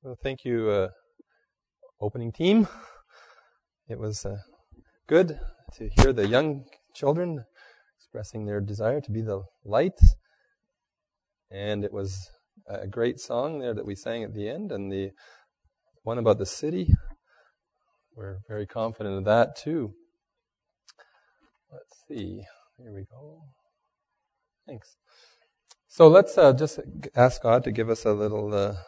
Well, thank you, opening team. It was good to hear the young children expressing their desire to be the light. And it was a great song there that we sang at the end, and the one about the city. We're very confident of that too. Let's see. Here we go. Thanks. So let's just ask God to give us a little,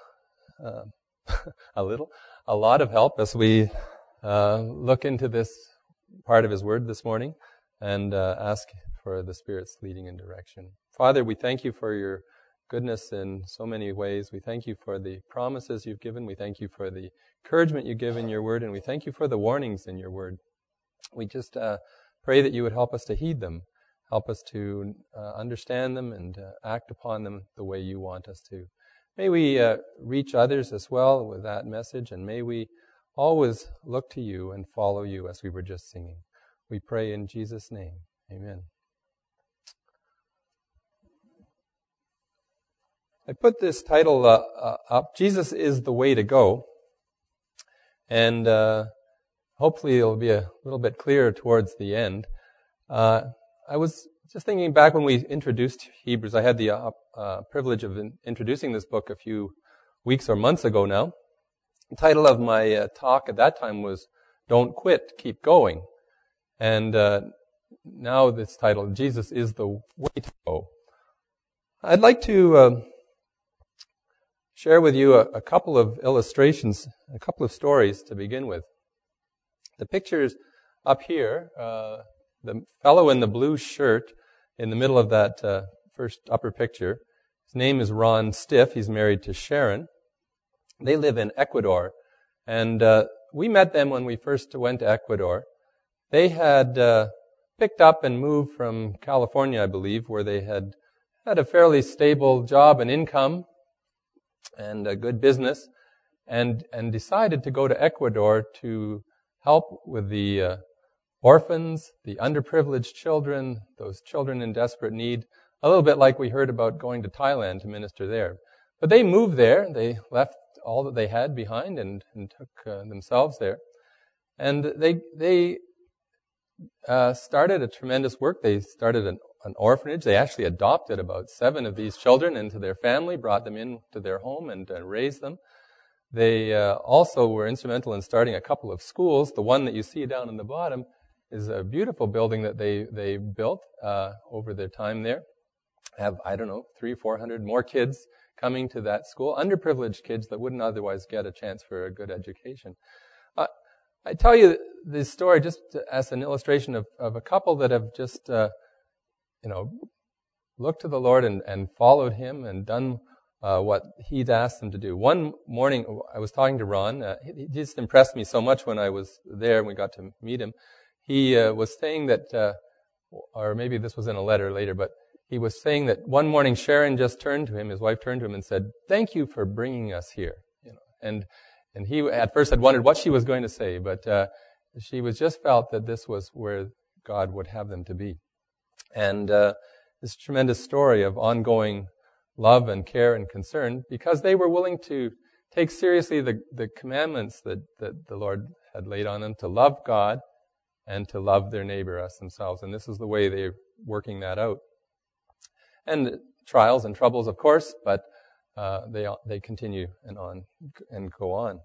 a lot of help as we look into this part of His Word this morning and ask for the Spirit's leading and direction. Father, we thank you for your goodness in so many ways. We thank you for the promises you've given. We thank you for the encouragement you give in your Word, and we thank you for the warnings in your Word. We just pray that you would help us to heed them, help us to understand them and act upon them the way you want us to. May we reach others as well with that message, and may we always look to you and follow you as we were just singing. We pray in Jesus' name. Amen. I put this title up, Jesus is the Way to Go, and hopefully it'll be a little bit clearer towards the end. I was just thinking back when we introduced Hebrews. I had the privilege of introducing this book a few weeks or months ago now. The title of my talk at that time was Don't Quit, Keep Going. And now this title, Jesus is the Way to Go. I'd like to share with you a couple of illustrations, a couple of stories to begin with. The pictures up here, the fellow in the blue shirt in the middle of that first upper picture, his name is Ron Stiff. He's married to Sharon. They live in Ecuador. And we met them when we first went to Ecuador. They had picked up and moved from California, I believe, where they had a fairly stable job and income and a good business, and decided to go to Ecuador to help with the orphans, the underprivileged children, those children in desperate need, a little bit like we heard about going to Thailand to minister there. But they moved there. They left all that they had behind and took themselves there. And they started a tremendous work. They started an orphanage. They actually adopted about 7 of these children into their family, brought them into their home and raised them. They also were instrumental in starting a couple of schools. The one that you see down in the bottom is a beautiful building that they built over their time there. Have, 300 or 400 more kids coming to that school, underprivileged kids that wouldn't otherwise get a chance for a good education. I tell you this story just as an illustration of a couple that have just, looked to the Lord and followed Him and done what He'd asked them to do. One morning, I was talking to Ron. He just impressed me so much when I was there and we got to meet him. He was saying that, or maybe this was in a letter later, but he was saying that one morning Sharon just turned to him, his wife turned to him and said, "Thank you for bringing us here." And he at first had wondered what she was going to say, but she was just felt that this was where God would have them to be. And this tremendous story of ongoing love and care and concern, because they were willing to take seriously the commandments that the Lord had laid on them, to love God and to love their neighbor as themselves. And this is the way they're working that out. And trials and troubles, of course, but they continue and go on.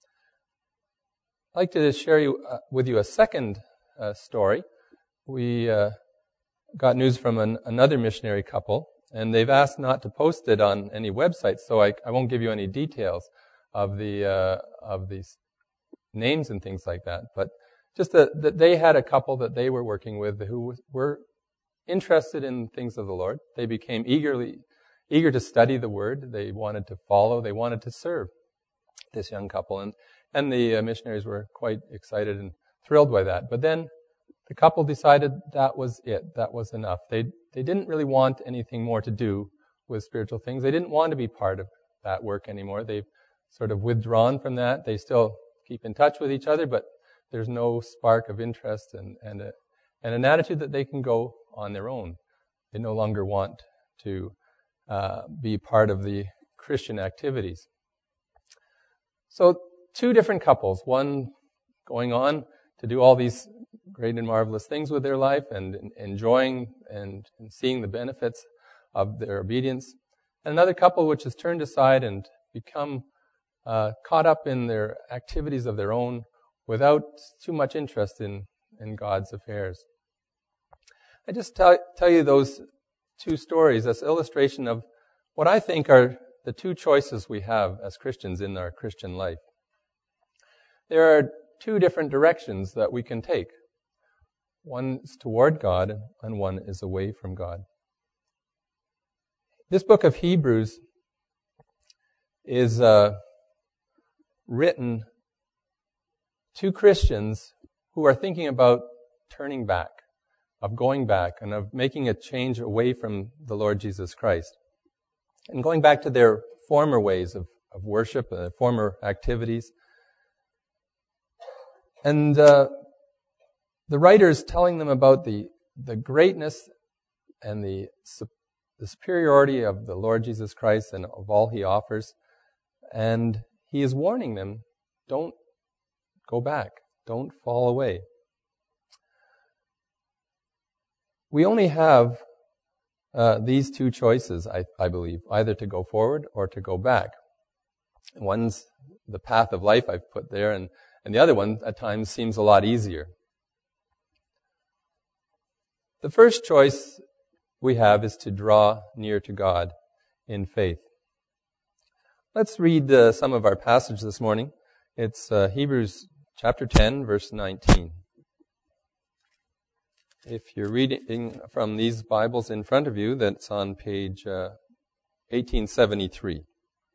I'd like to share with you a second story. We got news from another missionary couple, and they've asked not to post it on any website, so I won't give you any details of these names and things like that. But just that they had a couple that they were working with who were interested in things of the Lord. They became eager to study the Word. They wanted to follow. They wanted to serve this young couple. And the missionaries were quite excited and thrilled by that. But then the couple decided that was it. That was enough. They didn't really want anything more to do with spiritual things. They didn't want to be part of that work anymore. They've sort of withdrawn from that. They still keep in touch with each other, but there's no spark of interest and an attitude that they can go on their own. They no longer want to be part of the Christian activities. So 2 different couples, one going on to do all these great and marvelous things with their life and enjoying and seeing the benefits of their obedience. And another couple which has turned aside and become caught up in their activities of their own without too much interest in God's affairs. I just tell you those 2 stories as illustration of what I think are the 2 choices we have as Christians in our Christian life. There are 2 different directions that we can take. One is toward God and one is away from God. This book of Hebrews is written to Christians who are thinking about turning back, of going back, and of making a change away from the Lord Jesus Christ. And going back to their former ways of worship, former activities. And the writer is telling them about the greatness and the superiority of the Lord Jesus Christ and of all He offers. And He is warning them, don't go back. Don't fall away. We only have these 2 choices, I believe, either to go forward or to go back. One's the path of life I've put there, and the other one at times seems a lot easier. The first choice we have is to draw near to God in faith. Let's read some of our passage this morning. It's Hebrews chapter 10, verse 19. If you're reading from these Bibles in front of you, that's on page 1873.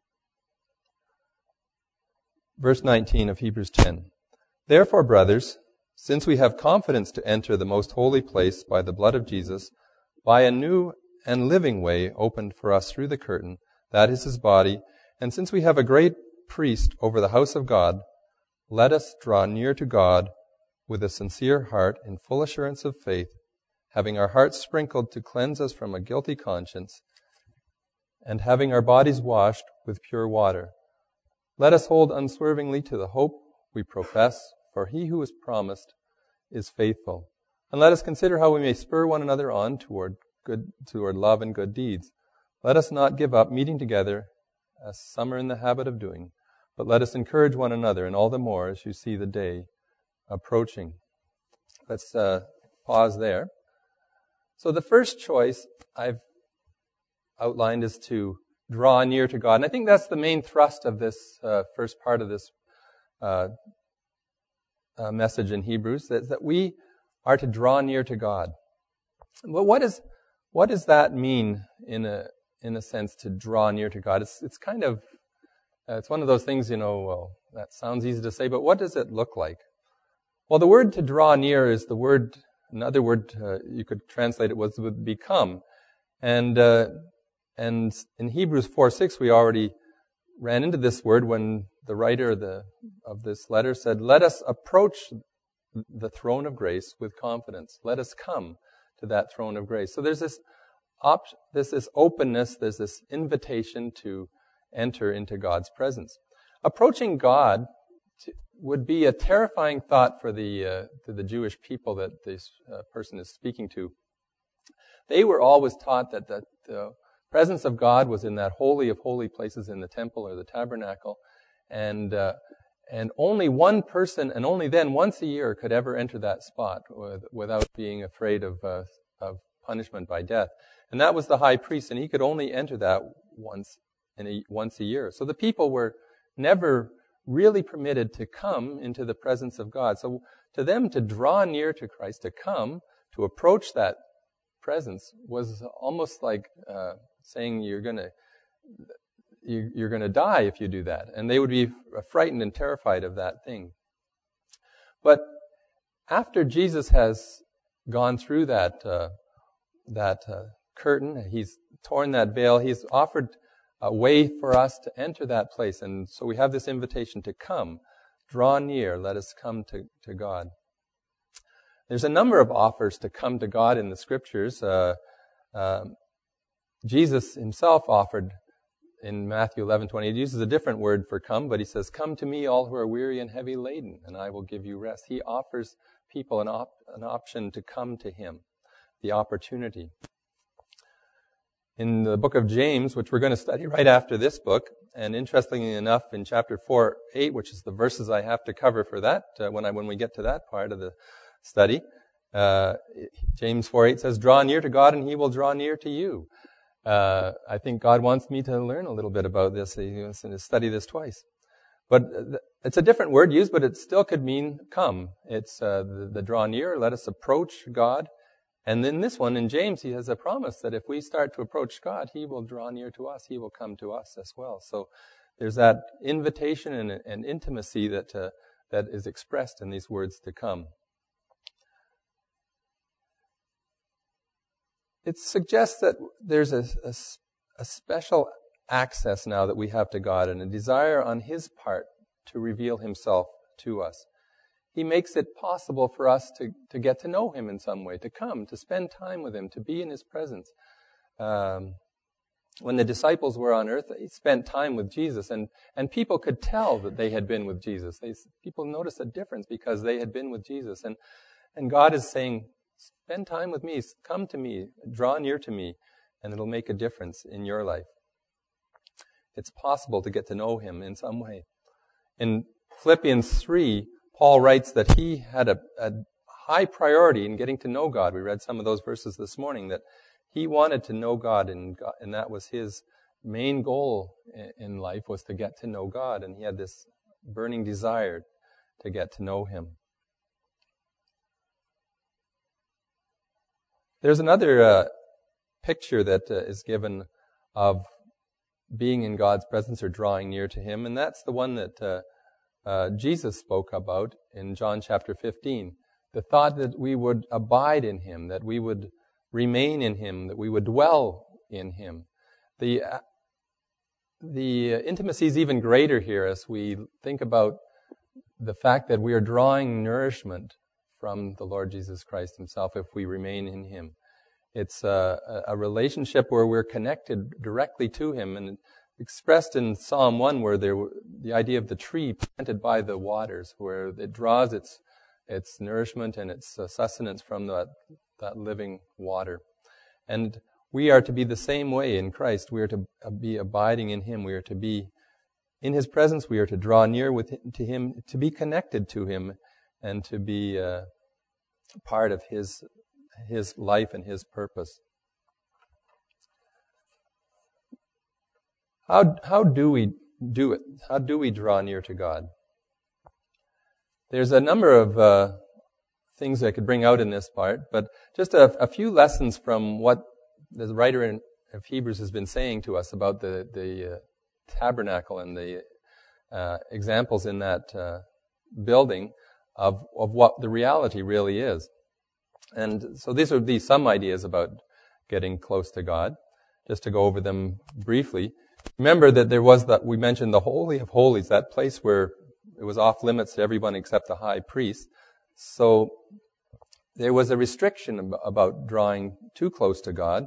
Verse 19 of Hebrews 10. Therefore, brothers, since we have confidence to enter the most holy place by the blood of Jesus, by a new and living way opened for us through the curtain, that is His body, and since we have a great priest over the house of God, let us draw near to God with a sincere heart in full assurance of faith, having our hearts sprinkled to cleanse us from a guilty conscience, and having our bodies washed with pure water. Let us hold unswervingly to the hope we profess, for He who is promised is faithful. And let us consider how we may spur one another on toward love and good deeds. Let us not give up meeting together, as some are in the habit of doing, but let us encourage one another, and all the more as you see the day approaching. Let's pause there. So the first choice I've outlined is to draw near to God. And I think that's the main thrust of this first part of this message in Hebrews, that we are to draw near to God. But what does that mean in a sense, to draw near to God? It's kind of it's one of those things, well, that sounds easy to say, but what does it look like? Well, the word to draw near is another word you could translate it would become. And in Hebrews 4:6, we already ran into this word when the writer of this letter said, let us approach the throne of grace with confidence. Let us come to that throne of grace. So there's this openness, there's this invitation to enter into God's presence. Approaching God would be a terrifying thought for the Jewish people that this person is speaking to. They were always taught that the presence of God was in that holy of holy places in the temple or the tabernacle, and only one person, and only then once a year, could ever enter that spot without being afraid of punishment by death. And that was the high priest, and he could only enter that once a year. So the people were never really permitted to come into the presence of God. So to them, to draw near to Christ, to come, to approach that presence, was almost like saying you're gonna die if you do that. And they would be frightened and terrified of that thing. But after Jesus has gone through that curtain, He's torn that veil, He's offered a way for us to enter that place. And so we have this invitation to come, draw near, let us come to God. There's a number of offers to come to God in the Scriptures. Jesus Himself offered in Matthew 11:20, it uses a different word for come, but he says, "Come to me, all who are weary and heavy laden, and I will give you rest." He offers people an option to come to him, the opportunity. In the book of James, which we're going to study right after this book, and interestingly enough, in chapter 4:8, which is the verses I have to cover for that, when we get to that part of the study, James 4:8 says, "Draw near to God, and he will draw near to you." I think God wants me to learn a little bit about this. He wants to study this twice. But it's a different word used, but it still could mean come. It's the draw near, let us approach God. And then this one, in James, he has a promise that if we start to approach God, he will draw near to us. He will come to us as well. So there's that invitation and intimacy that is expressed in these words to come. It suggests that there's a special access now that we have to God and a desire on his part to reveal himself to us. He makes it possible for us to get to know him in some way, to come, to spend time with him, to be in his presence. When the disciples were on earth, they spent time with Jesus, and people could tell that they had been with Jesus. People noticed a difference because they had been with Jesus. And God is saying, spend time with me, come to me, draw near to me, and it'll make a difference in your life. It's possible to get to know him in some way. In Philippians 3, Paul writes that he had a high priority in getting to know God. We read some of those verses this morning, that he wanted to know God, and that was his main goal in life, was to get to know God, and he had this burning desire to get to know him. There's another picture that is given of being in God's presence or drawing near to him, and that's the one that Jesus spoke about in John chapter 15. The thought that we would abide in him, that we would remain in him, that we would dwell in him. The intimacy is even greater here as we think about the fact that we are drawing nourishment from the Lord Jesus Christ himself if we remain in him. It's a relationship where we're connected directly to him, and expressed in Psalm 1, where the idea of the tree planted by the waters, where it draws its nourishment and its sustenance from that living water. And we are to be the same way in Christ. We are to be abiding in him. We are to be in his presence. We are to draw near to him, to be connected to him, and to be part of his life and his purpose. How do we do it? How do we draw near to God? There's a number of things I could bring out in this part, but just a few lessons from what the writer of Hebrews has been saying to us about the tabernacle and the examples in that building of what the reality really is. And so these would be some ideas about getting close to God, just to go over them briefly. Remember that there was we mentioned the Holy of Holies, that place where it was off limits to everyone except the high priest. So there was a restriction about drawing too close to God.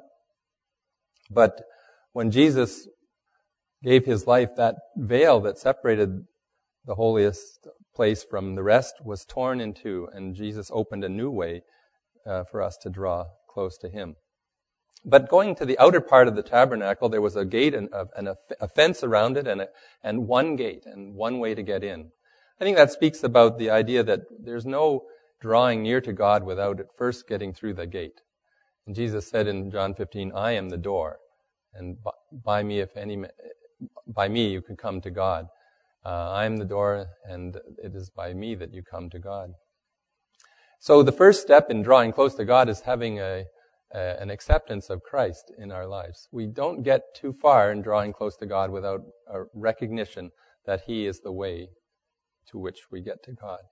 But when Jesus gave his life, that veil that separated the holiest place from the rest was torn in two, and Jesus opened a new way for us to draw close to him. But going to the outer part of the tabernacle, there was a gate and a fence around it, and one gate and one way to get in. I think that speaks about the idea that there's no drawing near to God without it first getting through the gate. And Jesus said in John 15, "I am the door, and by me you can come to God. I am the door, and it is by me that you come to God." So the first step in drawing close to God is having an acceptance of Christ in our lives. We don't get too far in drawing close to God without a recognition that he is the way to which we get to God.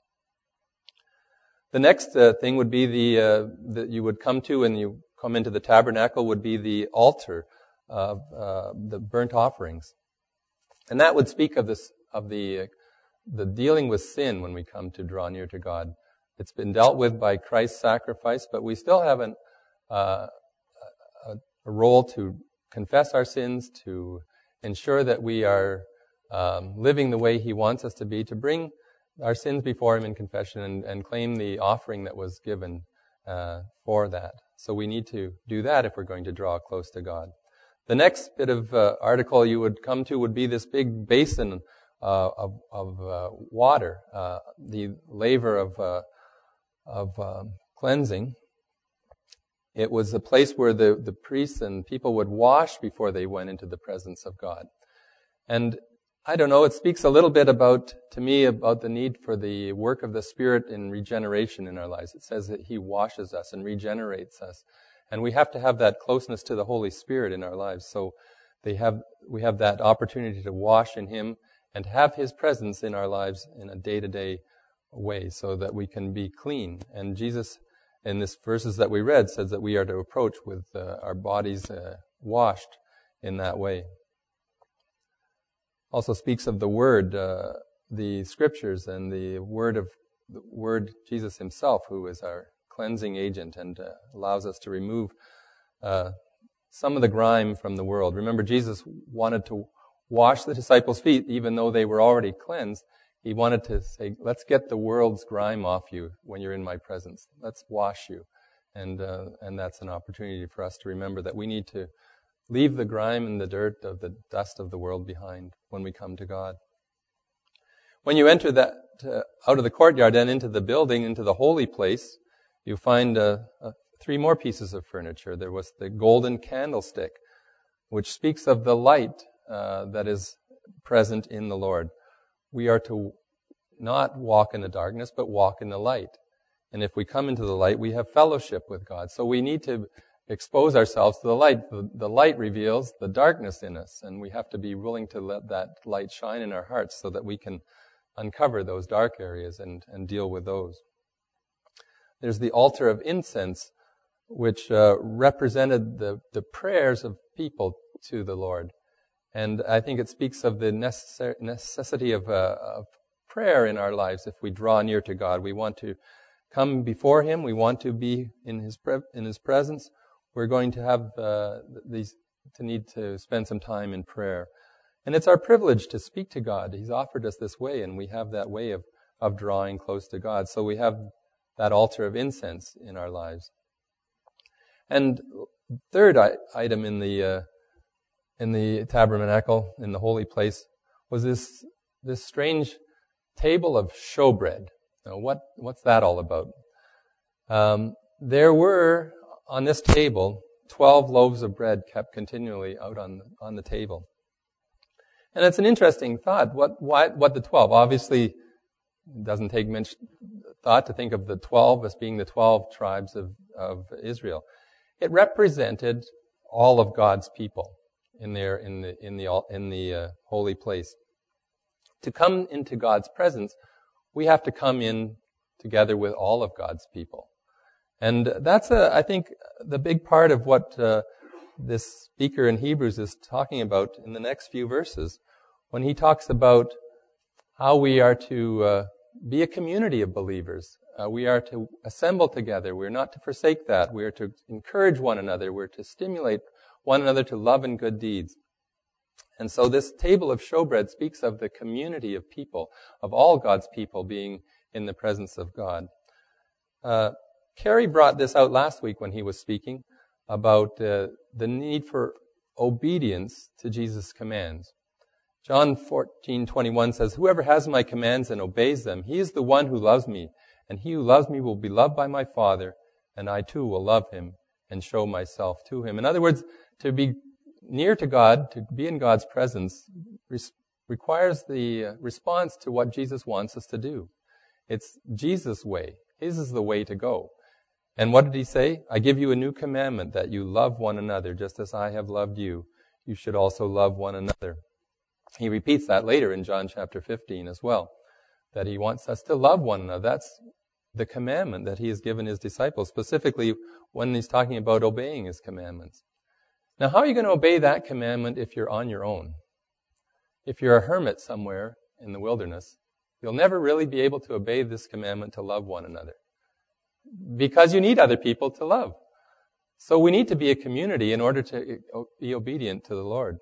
The next thing would be that you would come to when you come into the tabernacle would be the altar of the burnt offerings. And that would speak of the dealing with sin when we come to draw near to God. It's been dealt with by Christ's sacrifice, but we still have a role to confess our sins, to ensure that we are living the way He wants us to be, to bring our sins before Him in confession and claim the offering that was given for that. So we need to do that if we're going to draw close to God. The next bit of article you would come to would be this big basin of water, the laver of cleansing. It was a place where the priests and people would wash before they went into the presence of God. And I don't know, it speaks a little bit to me about the need for the work of the Spirit in regeneration in our lives. It says that He washes us and regenerates us. And we have to have that closeness to the Holy Spirit in our lives. So we have that opportunity to wash in Him and have His presence in our lives in a day-to-day way so that we can be clean. And Jesus, in this verses that we read, says that we are to approach with our bodies washed in that way. Also speaks of the Word, the Scriptures, and the Word Jesus Himself, who is our cleansing agent and allows us to remove some of the grime from the world. Remember, Jesus wanted to wash the disciples' feet, even though they were already cleansed. He wanted to say, let's get the world's grime off you when you're in my presence. Let's wash you. And that's an opportunity for us to remember that we need to leave the grime and the dirt of the dust of the world behind when we come to God. When you enter that out of the courtyard and into the building, into the holy place, you find 3 more pieces of furniture. There was the golden candlestick, which speaks of the light that is present in the Lord. We are to not walk in the darkness, but walk in the light. And if we come into the light, we have fellowship with God. So we need to expose ourselves to the light. The light reveals the darkness in us, and we have to be willing to let that light shine in our hearts so that we can uncover those dark areas and deal with those. There's the altar of incense, which represented the prayers of people to the Lord. And I think it speaks of the necessity of prayer in our lives. If we draw near to God, we want to come before Him. We want to be in His presence. We're going to have need to spend some time in prayer. And it's our privilege to speak to God. He's offered us this way, and we have that way of drawing close to God. So we have that altar of incense in our lives. And third item in the tabernacle, in the holy place, was this strange table of showbread. Now, what's that all about? There were on this table 12 loaves of bread kept continually out on the table. And it's an interesting thought. What the 12? Obviously, it doesn't take much thought to think of the 12 as being the 12 tribes of Israel. It represented all of God's people in the holy place. To come into God's presence, we have to come in together with all of God's people. And that's, I think, the big part of what this speaker in Hebrews is talking about in the next few verses, when he talks about how we are to be a community of believers. We are to assemble together. We're not to forsake that. We are to encourage one another. We're to stimulate one another to love and good deeds. And so this table of showbread speaks of the community of people, of all God's people being in the presence of God. Kerry brought this out last week when he was speaking about the need for obedience to Jesus' commands. John 14:21 says, "Whoever has my commands and obeys them, he is the one who loves me, and he who loves me will be loved by my Father, and I too will love him and show myself to him." In other words, to be near to God, to be in God's presence, requires the response to what Jesus wants us to do. It's Jesus' way. His is the way to go. And what did he say? "I give you a new commandment, that you love one another, just as I have loved you. You should also love one another." He repeats that later in John chapter 15 as well, that he wants us to love one another. That's the commandment that he has given his disciples, specifically when he's talking about obeying his commandments. Now, how are you going to obey that commandment if you're on your own? If you're a hermit somewhere in the wilderness, you'll never really be able to obey this commandment to love one another, because you need other people to love. So we need to be a community in order to be obedient to the Lord.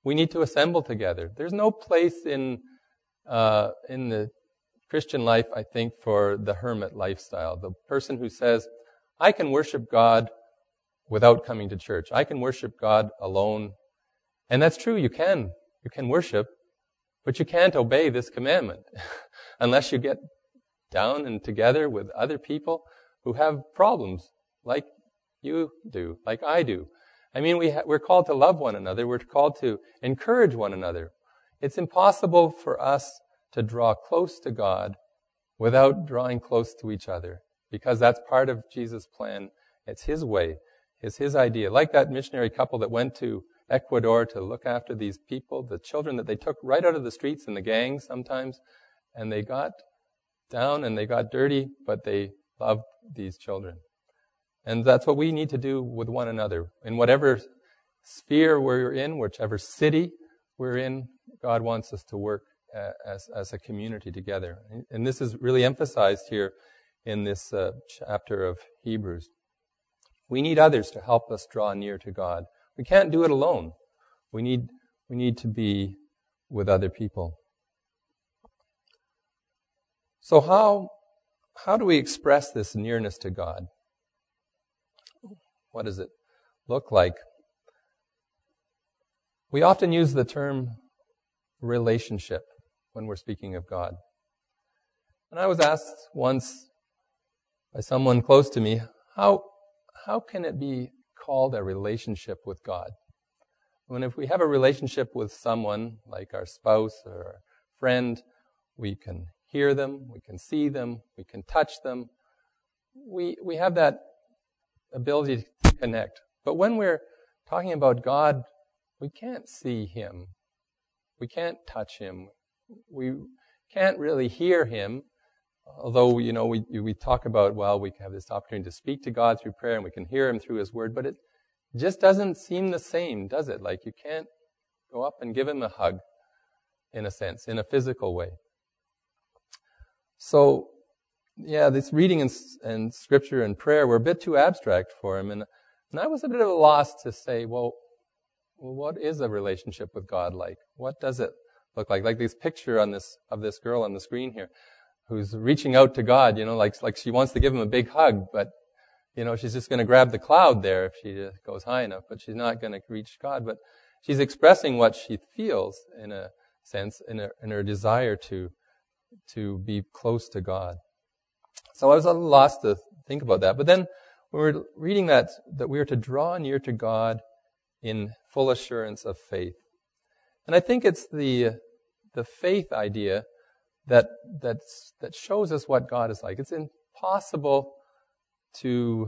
We need to assemble together. There's no place in the Christian life, I think, for the hermit lifestyle. The person who says, I can worship God without coming to church. I can worship God alone. And that's true, you can. You can worship, but you can't obey this commandment unless you get down and together with other people who have problems like you do, like I do. I mean, we're called to love one another. We're called to encourage one another. It's impossible for us to draw close to God without drawing close to each other, because that's part of Jesus' plan. It's His way. It's His idea. Like that missionary couple that went to Ecuador to look after these people, the children that they took right out of the streets in the gangs sometimes, and they got down and they got dirty, but they loved these children. And that's what we need to do with one another. In whatever sphere we're in, whichever city we're in, God wants us to work as a community together. And this is really emphasized here in this chapter of Hebrews. We need others to help us draw near to God. We can't do it alone. We need to be with other people. So how do we express this nearness to God? What does it look like? We often use the term relationship when we're speaking of God. And I was asked once by someone close to me, how can it be called a relationship with God? When if we have a relationship with someone, like our spouse or our friend, we can hear them, we can see them, we can touch them. We have that ability to connect. But when we're talking about God, we can't see Him. We can't touch Him. We can't really hear Him. Although, we talk about, we have this opportunity to speak to God through prayer and we can hear Him through His Word, but it just doesn't seem the same, does it? Like you can't go up and give Him a hug, in a sense, in a physical way. So, this reading and scripture and prayer were a bit too abstract for him, and I was a bit of a loss to say, well, what is a relationship with God like? What does it look like? Like this picture of this girl on the screen here, who's reaching out to God, like she wants to give Him a big hug, but she's just going to grab the cloud there if she goes high enough, but she's not going to reach God. But she's expressing what she feels in a sense, in her desire to be close to God. So I was a little lost to think about that. But then we were reading that we are to draw near to God in full assurance of faith. And I think it's the faith idea that shows us what God is like. It's impossible to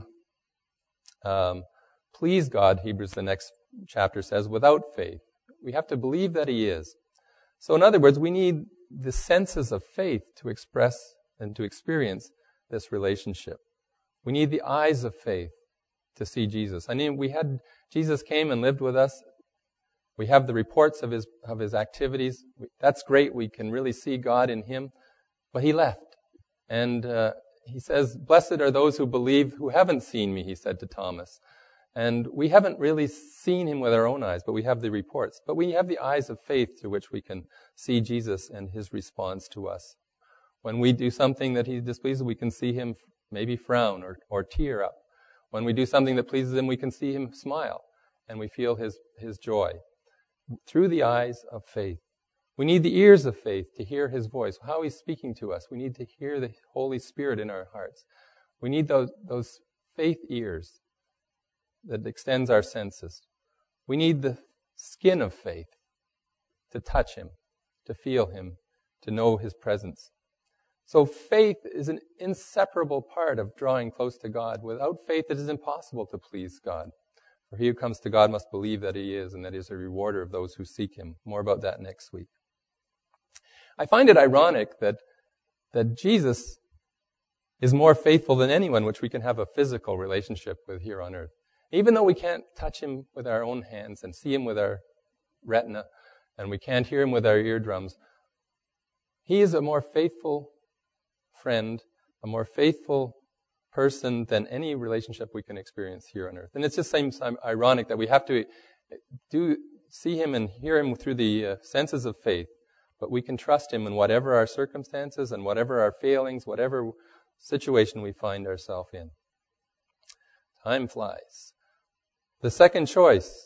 please God, Hebrews, the next chapter says, without faith. We have to believe that He is. So in other words, we need the senses of faith to express and to experience this relationship. We need the eyes of faith to see Jesus. I mean, Jesus came and lived with us. We have the reports of his activities. That's great. We can really see God in Him. But He left. And He says, blessed are those who believe who haven't seen me, He said to Thomas. And we haven't really seen Him with our own eyes, but we have the reports. But we have the eyes of faith through which we can see Jesus and His response to us. When we do something that He displeases, we can see Him maybe frown or tear up. When we do something that pleases Him, we can see Him smile, and we feel His joy. Through the eyes of faith. We need the ears of faith to hear His voice, how He's speaking to us. We need to hear the Holy Spirit in our hearts. We need those faith ears that extends our senses. We need the skin of faith to touch Him, to feel Him, to know His presence. So faith is an inseparable part of drawing close to God. Without faith, it is impossible to please God. For he who comes to God must believe that He is, and that He is a rewarder of those who seek Him. More about that next week. I find it ironic that Jesus is more faithful than anyone which we can have a physical relationship with here on earth. Even though we can't touch Him with our own hands and see Him with our retina, and we can't hear Him with our eardrums, He is a more faithful friend, a more faithful person than any relationship we can experience here on earth. And it just seems ironic that we have to do see Him and hear Him through the senses of faith, but we can trust Him in whatever our circumstances and whatever our failings, whatever situation we find ourselves in. Time flies. The second choice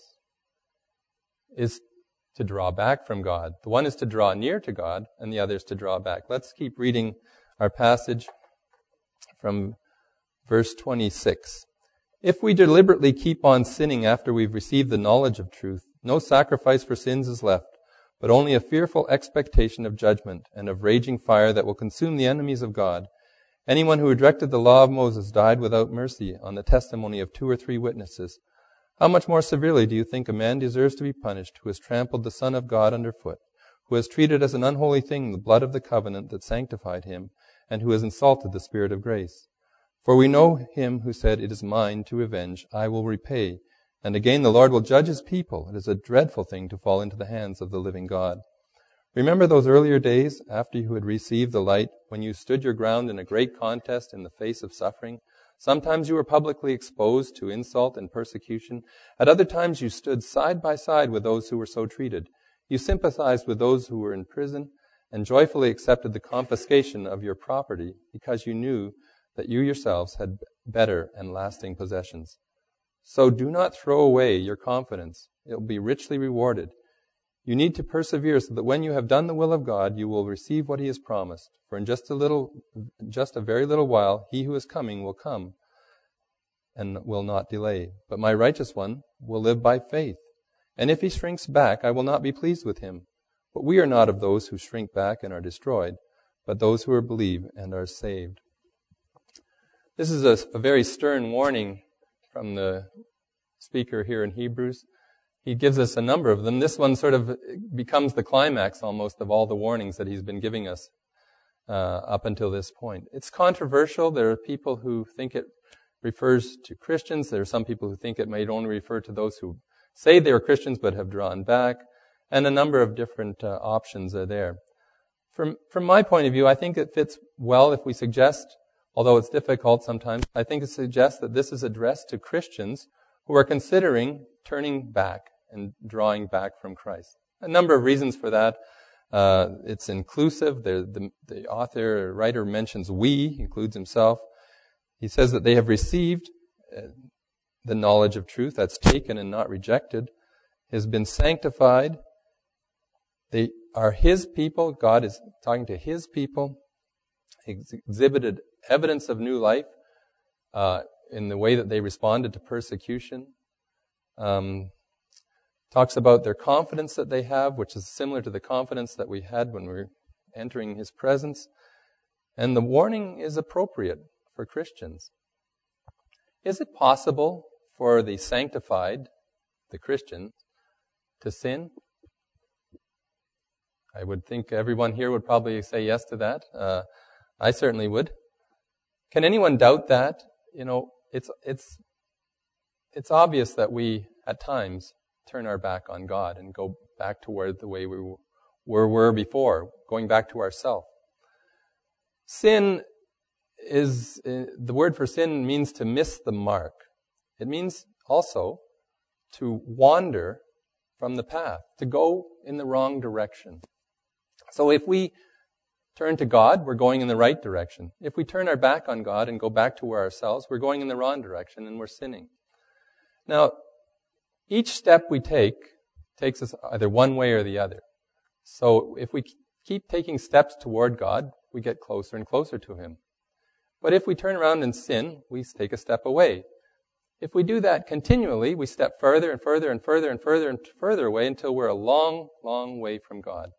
is to draw back from God. The one is to draw near to God, and the other is to draw back. Let's keep reading our passage from verse 26. If we deliberately keep on sinning after we've received the knowledge of truth, no sacrifice for sins is left, but only a fearful expectation of judgment and of raging fire that will consume the enemies of God. Anyone who rejected the law of Moses died without mercy on the testimony of 2 or 3 witnesses. How much more severely do you think a man deserves to be punished who has trampled the Son of God underfoot, who has treated as an unholy thing the blood of the covenant that sanctified him, and who has insulted the Spirit of grace? For we know Him who said, "It is mine to avenge, I will repay." And again, the Lord will judge His people. It is a dreadful thing to fall into the hands of the living God. Remember those earlier days, after you had received the light, when you stood your ground in a great contest in the face of suffering? Sometimes you were publicly exposed to insult and persecution. At other times you stood side by side with those who were so treated. You sympathized with those who were in prison and joyfully accepted the confiscation of your property because you knew that you yourselves had better and lasting possessions. So do not throw away your confidence. It will be richly rewarded. You need to persevere so that when you have done the will of God, you will receive what He has promised. For in just a very little while, He who is coming will come and will not delay. But my righteous one will live by faith. And if he shrinks back, I will not be pleased with him. But we are not of those who shrink back and are destroyed, but those who believe and are saved. This is a very stern warning from the speaker here in Hebrews. He gives us a number of them. This one sort of becomes the climax almost of all the warnings that he's been giving us up until this point. It's controversial. There are people who think it refers to Christians. There are some people who think it may only refer to those who say they are Christians but have drawn back. And a number of different options are there. From my point of view, I think it fits well if we suggest, although it's difficult sometimes, I think it suggests that this is addressed to Christians who are considering turning back and drawing back from Christ. A number of reasons for that. It's inclusive. The author or writer mentions we, he includes himself. He says that they have received the knowledge of truth, that's taken and not rejected, has been sanctified. They are His people. God is talking to His people. He exhibited evidence of new life in the way that they responded to persecution. Talks about their confidence that they have, which is similar to the confidence that we had when we were entering His presence. And the warning is appropriate for Christians. Is it possible for the sanctified, the Christian, to sin? I would think everyone here would probably say yes to that. I certainly would. Can anyone doubt that? You know, it's obvious that we, at times, turn our back on God and go back to the way we were before, going back to ourselves. Sin is, the word for sin means to miss the mark. It means also to wander from the path, to go in the wrong direction. So if we turn to God, we're going in the right direction. If we turn our back on God and go back to ourselves, we're going in the wrong direction and we're sinning. Now, each step we take takes us either one way or the other. So if we keep taking steps toward God, we get closer and closer to Him. But if we turn around and sin, we take a step away. If we do that continually, we step further and further and further and further and further away until we're a long, long way from God.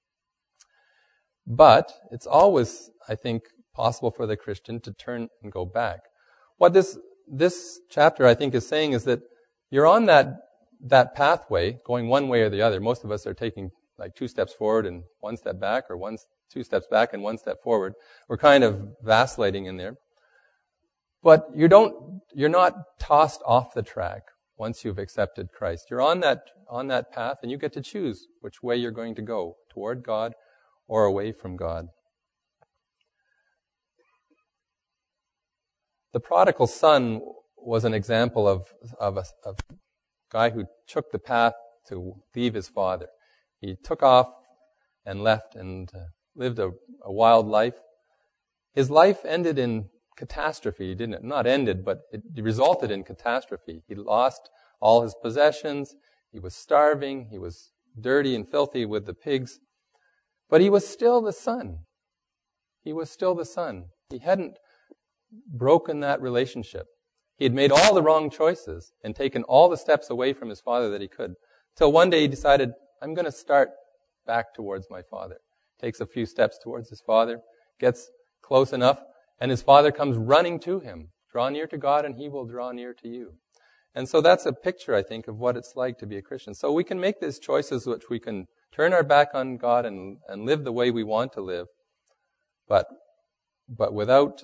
But it's always, I think, possible for the Christian to turn and go back. What this chapter, I think, is saying is that you're on that pathway, going one way or the other. Most of us are taking like 2 steps forward and 1 step back, or 2 steps back and 1 step forward. We're kind of vacillating in there. But you're not tossed off the track once you've accepted Christ. You're on that path, and you get to choose which way you're going to go, toward God or away from God. The prodigal son was an example of a guy who took the path to leave his father. He took off and left and lived a wild life. His life ended in catastrophe, didn't it? Not ended, but it resulted in catastrophe. He lost all his possessions. He was starving. He was dirty and filthy with the pigs. But he was still the son. He was still the son. He hadn't broken that relationship. He had made all the wrong choices and taken all the steps away from his father that he could. Till one day he decided, I'm going to start back towards my father. Takes a few steps towards his father, gets close enough, and his father comes running to him. Draw near to God and he will draw near to you. And so that's a picture, I think, of what it's like to be a Christian. So we can make these choices which we can turn our back on God and live the way we want to live. But without,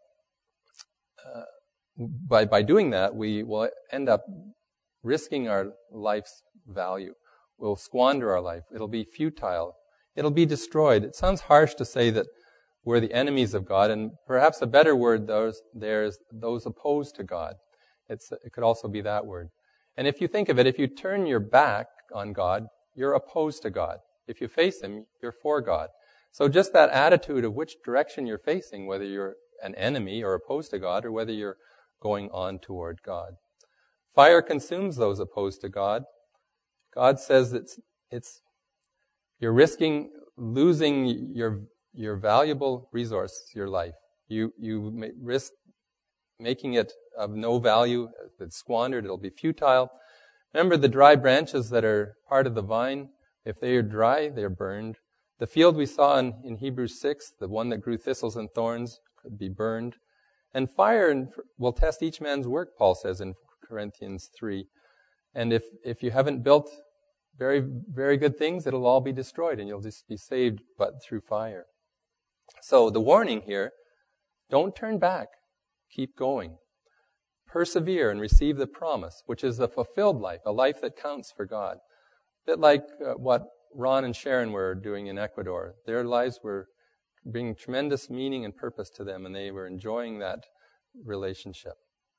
by doing that, we will end up risking our life's value. We'll squander our life. It'll be futile. It'll be destroyed. It sounds harsh to say that we're the enemies of God, and perhaps a better word there's those opposed to God. It could also be that word. And if you think of it, if you turn your back on God, you're opposed to God. If you face Him, you're for God. So just that attitude of which direction you're facing, whether you're an enemy or opposed to God, or whether you're going on toward God. Fire consumes those opposed to God. God says you're risking losing your valuable resource, your life. You risk making it of no value. If it's squandered, it'll be futile. Remember the dry branches that are part of the vine? If they are dry, they're burned. The field we saw in Hebrews 6, the one that grew thistles and thorns, could be burned. And fire will test each man's work, Paul says in Corinthians 3. And if you haven't built very, very good things, it'll all be destroyed and you'll just be saved but through fire. So the warning here, don't turn back. Keep going. Persevere and receive the promise, which is a fulfilled life, a life that counts for God. A bit like what Ron and Sharon were doing in Ecuador. Their lives were bringing tremendous meaning and purpose to them, and they were enjoying that relationship.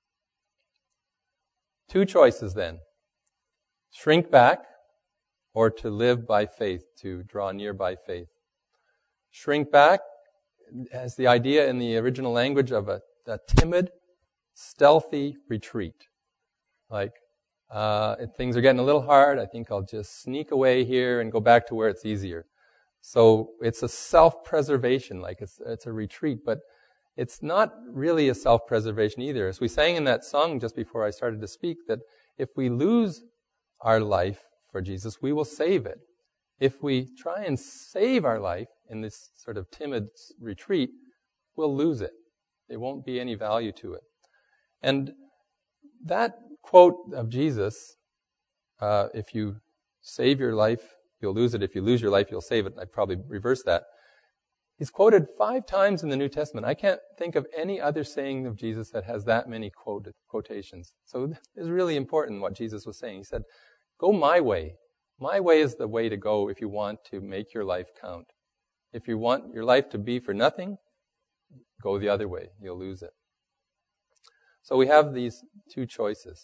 Two choices then. Shrink back or to live by faith, to draw near by faith. Shrink back has the idea in the original language of a timid, stealthy retreat. Like, if things are getting a little hard, I think I'll just sneak away here and go back to where it's easier. So it's a self-preservation, like it's a retreat, but it's not really a self-preservation either. As we sang in that song just before I started to speak, that if we lose our life for Jesus, we will save it. If we try and save our life in this sort of timid retreat, we'll lose it. There won't be any value to it. And that quote of Jesus, if you save your life, you'll lose it. If you lose your life, you'll save it. I'd probably reverse that. He's quoted 5 times in the New Testament. I can't think of any other saying of Jesus that has that many quotations. So it's really important what Jesus was saying. He said, go my way. My way is the way to go if you want to make your life count. If you want your life to be for nothing, go the other way. You'll lose it. So we have these two choices.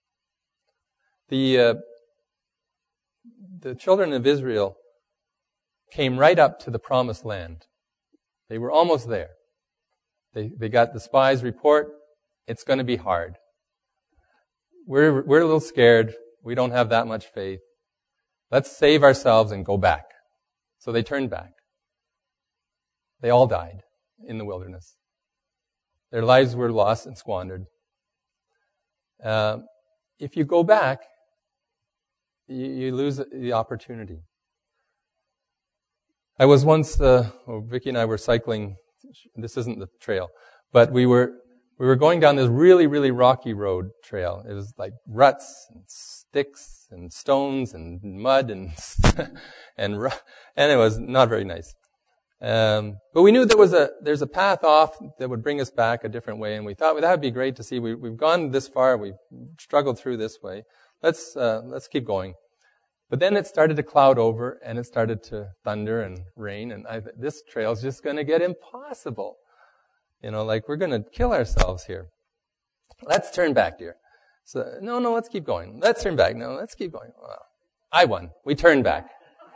The children of Israel came right up to the promised land. They were almost there. They got the spies' report. It's going to be hard. We're a little scared. We don't have that much faith. Let's save ourselves and go back. So they turned back. They all died in the wilderness. Their lives were lost and squandered. If you go back, you lose the opportunity. I was once, Vicky and I were cycling. This isn't the trail, but we were going down this really, really rocky road trail. It was like ruts and sticks and stones and mud and and it was not very nice. But we knew there's a path off that would bring us back a different way, and we thought that would be great to see. We've gone this far, we've struggled through this way. Let's keep going. But then it started to cloud over, and it started to thunder and rain, and this trail's just going to get impossible. Like we're going to kill ourselves here. Let's turn back, dear. So, no, let's keep going. Let's turn back. No, let's keep going. Wow. I won. We turned back.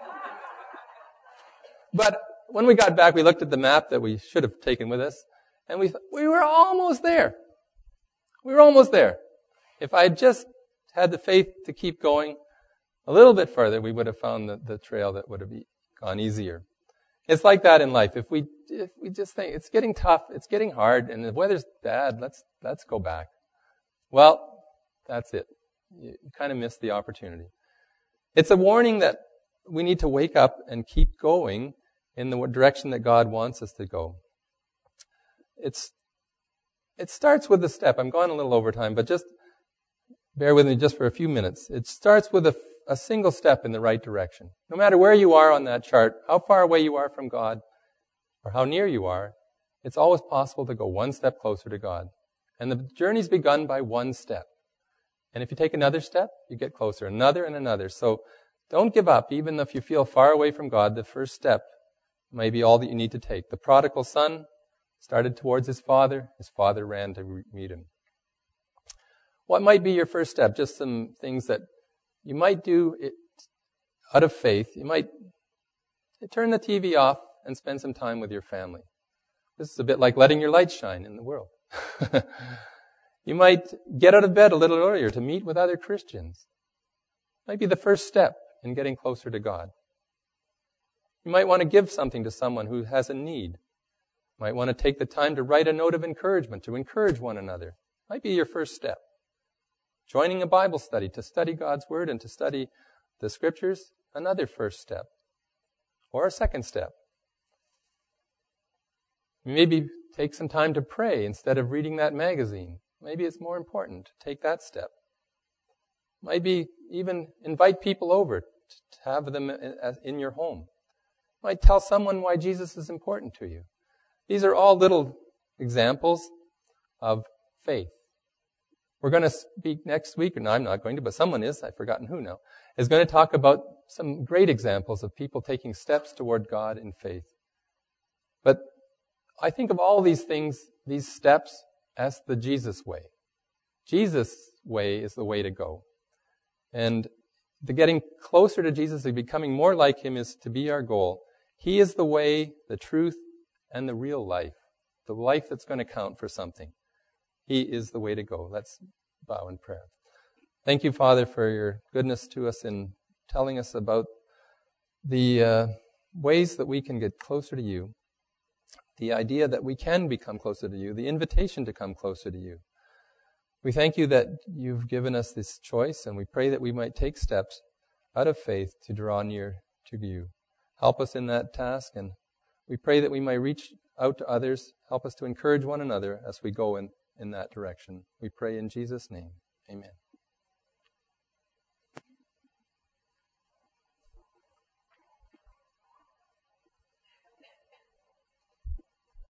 But when we got back, we looked at the map that we should have taken with us, and we were almost there. We were almost there. If I had just had the faith to keep going a little bit further, we would have found the trail that would have gone easier. It's like that in life. If we just think it's getting tough, it's getting hard, and the weather's bad, let's go back. Well, that's it. You kind of missed the opportunity. It's a warning that we need to wake up and keep going in the direction that God wants us to go. It starts with a step. I'm going a little over time, but just bear with me just for a few minutes. It starts with a single step in the right direction. No matter where you are on that chart, how far away you are from God, or how near you are, it's always possible to go one step closer to God. And the journey's begun by one step. And if you take another step, you get closer, another and another. So don't give up, even if you feel far away from God. The first step may be all that you need to take. The prodigal son started towards his father. His father ran to meet him. What might be your first step? Just some things that you might do out of faith. You might turn the TV off and spend some time with your family. This is a bit like letting your light shine in the world. You might get out of bed a little earlier to meet with other Christians. Might be the first step in getting closer to God. You might want to give something to someone who has a need. You might want to take the time to write a note of encouragement, to encourage one another. Might be your first step. Joining a Bible study to study God's Word and to study the Scriptures, another first step. Or a second step. Maybe take some time to pray instead of reading that magazine. Maybe it's more important to take that step. Maybe even invite people over to have them in your home. Might tell someone why Jesus is important to you. These are all little examples of faith. We're going to speak next week, and I'm not going to, but someone is, I've forgotten who now, is going to talk about some great examples of people taking steps toward God in faith. But I think of all these things, these steps, as the Jesus way. Jesus' way is the way to go. And the getting closer to Jesus and becoming more like Him is to be our goal. He is the way, the truth, and the real life. The life that's going to count for something. He is the way to go. Let's bow in prayer. Thank you, Father, for your goodness to us in telling us about the ways that we can get closer to you. The idea that we can become closer to you. The invitation to come closer to you. We thank you that you've given us this choice, and we pray that we might take steps out of faith to draw near to you. Help us in that task, and we pray that we might reach out to others. Help us to encourage one another as we go in that direction. We pray in Jesus' name. Amen.